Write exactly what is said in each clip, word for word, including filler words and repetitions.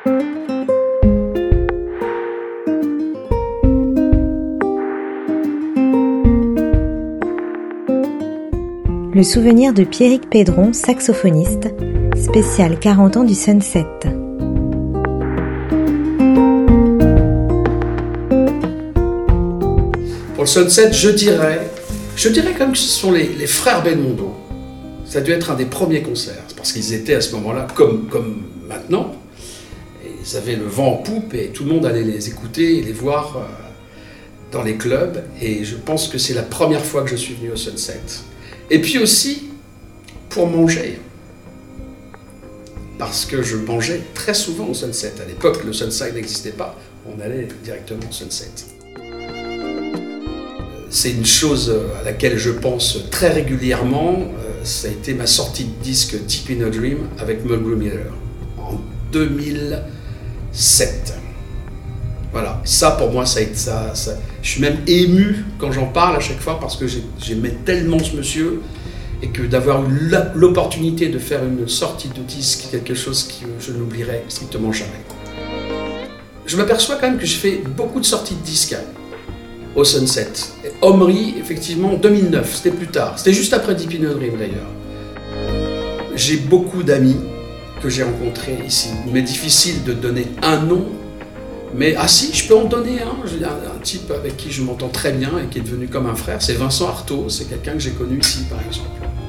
Le souvenir de Pierrick Pédron, saxophoniste, spécial quarante ans du Sunset. Pour le Sunset, je dirais, je dirais quand même que ce sont les, les frères Belmondo. Ça a dû être un des premiers concerts, parce qu'ils étaient à ce moment-là, comme, comme maintenant, et ils avaient le vent en poupe et tout le monde allait les écouter et les voir euh, dans les clubs. Et je pense que c'est la première fois que je suis venu au Sunset. Et puis aussi pour manger, parce que je mangeais très souvent au Sunset. À l'époque, le Sunset n'existait pas, on allait directement au Sunset. C'est une chose à laquelle je pense très régulièrement, ça a été ma sortie de disque Deep in a Dream avec Mulgrew Miller en deux mille sept. Voilà, ça pour moi, ça a été ça, ça. Je suis même ému quand j'en parle à chaque fois parce que j'aimais tellement ce monsieur et que d'avoir eu l'opportunité de faire une sortie de disque, quelque chose que je n'oublierai strictement jamais. Je m'aperçois quand même que je fais beaucoup de sorties de disques au Sunset. Et Omri, effectivement, en deux mille neuf, c'était plus tard, c'était juste après Deep in a Dream d'ailleurs. J'ai beaucoup d'amis que j'ai rencontrés ici, mais difficile de donner un nom. Mais, ah si, je peux en donner un. J'ai un, un type avec qui je m'entends très bien et qui est devenu comme un frère, c'est Vincent Artaud, c'est quelqu'un que j'ai connu ici par exemple.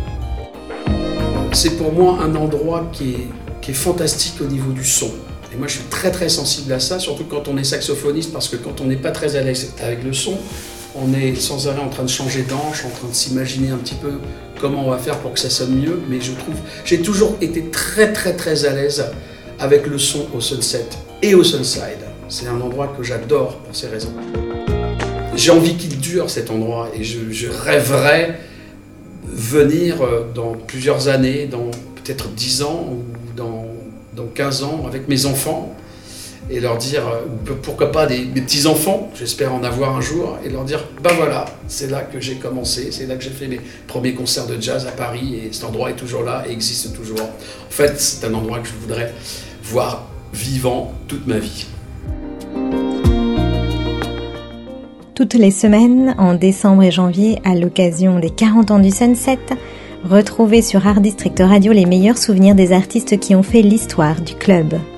C'est pour moi un endroit qui est, qui est fantastique au niveau du son. Et moi je suis très très sensible à ça, surtout quand on est saxophoniste, parce que quand on n'est pas très à l'aise avec le son, on est sans arrêt en train de changer d'anche, en train de s'imaginer un petit peu comment on va faire pour que ça sonne mieux. Mais je trouve, j'ai toujours été très très très à l'aise avec le son au Sunset et au Sunside. C'est un endroit que j'adore pour ces raisons. J'ai envie qu'il dure cet endroit et je, je rêverais venir dans plusieurs années, dans peut-être dix ans ou dans, dans quinze ans avec mes enfants et leur dire, pourquoi pas des, des petits-enfants, j'espère en avoir un jour, et leur dire, ben voilà, c'est là que j'ai commencé, c'est là que j'ai fait mes premiers concerts de jazz à Paris et cet endroit est toujours là et existe toujours. En fait, c'est un endroit que je voudrais voir vivant toute ma vie. Toutes les semaines, en décembre et janvier, à l'occasion des quarante ans du Sunset, retrouvez sur Art District Radio les meilleurs souvenirs des artistes qui ont fait l'histoire du club.